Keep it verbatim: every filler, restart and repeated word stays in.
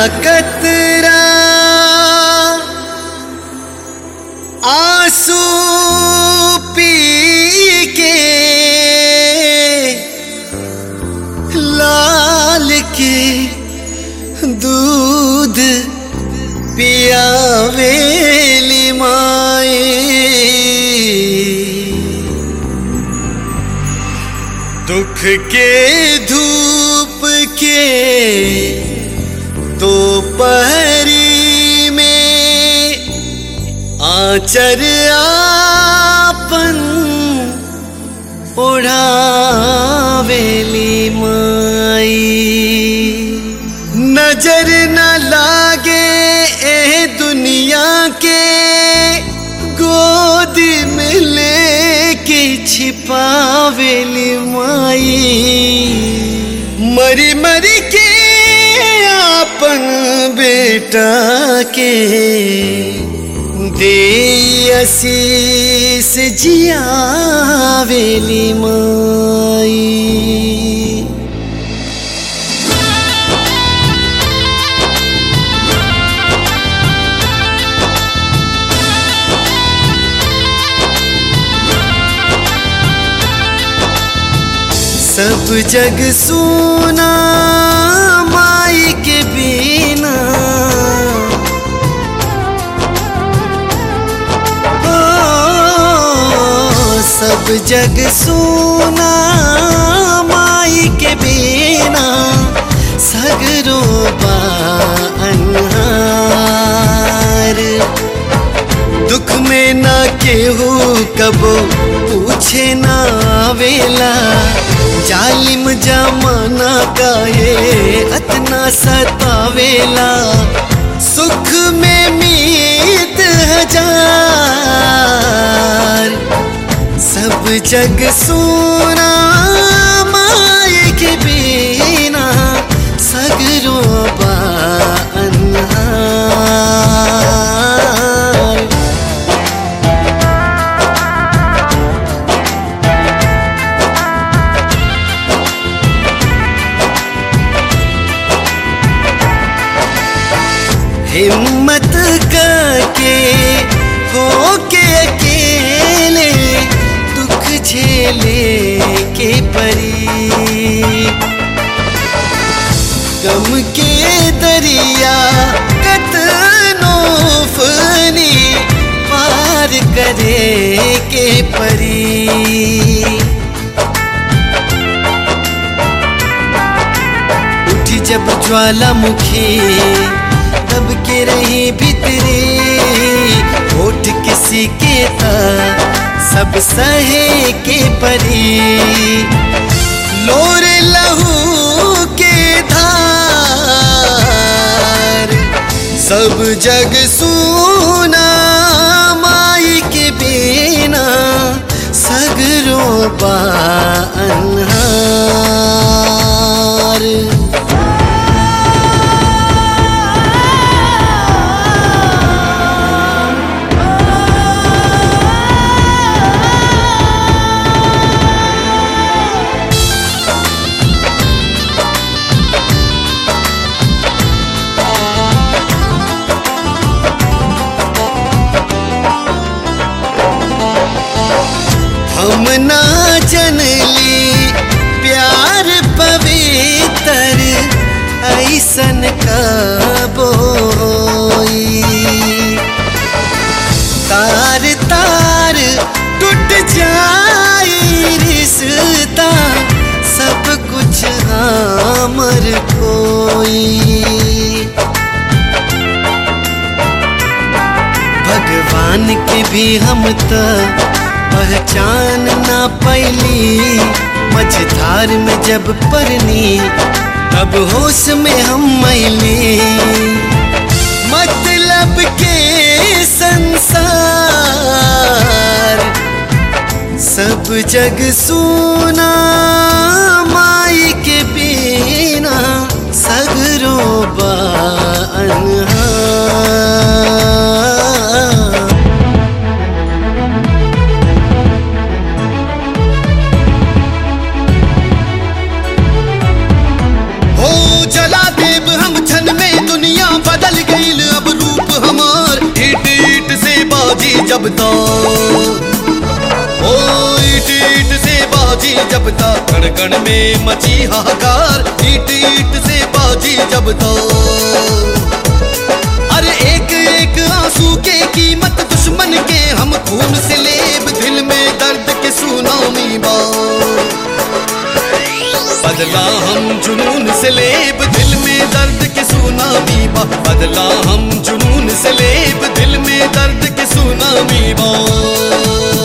कतरा आंसू पी के लाल के दूध पियावेली माए। दुख के धूप के तो पहरी में आचर आपन ओढ़ावेली माई। नजर न लागे ए दुनिया के गोद में लेके छिपावेली माई। मरी मरी के आपन बेटा के दे आशीष जियावेली माई। सब जग सुना माई के बिना, ओ सब जग सुना माई के बिना। सगरो बा अन्हार, दुख में ना केहू कबो पूछे ना आवेला। जालिम जमाना काहे अतना सतावेला। सुख में मीत हजार, सब जग सोना माई के बिना। सगरो बा अन्हार। हिम्मत करके होके अकेले दुख झेले के परी। गम के दरिया कतनो फनी पार करे के परी। उठी जब ज्वालामुखी तब के रही भीतरी। होठ किसी के था सब सहे के परी। लोर लहू के धार, सब जग सुना माई के बिना। सगरो बा अन्हार। हम ना जनली प्यार पवित्र ऐसन कबोई। तार तार टूट जाई रिश्ता, सब कुछ हमर कोई। भगवान के भी हम तो पहचान ना पैली। मझधार में जब परनी तब होश में हम मैली। मतलब के संसार, सब जग सुना माई के बिना। सगरो बा अन्हार। जला देव हम छन में दुनिया धड़कन में मची हाहाकार, ईट ईट से बाजी जब तो। अरे एक एक आंसू के कीमत दुश्मन के हम खून से लेब, दिल में दर्द के सुनामी बा। बदला हम जुनून से लेब, दिल में दर्द के सुनामी बा। बदला हम जुनून से लेब, दिल में दर्द के सुनामी बा।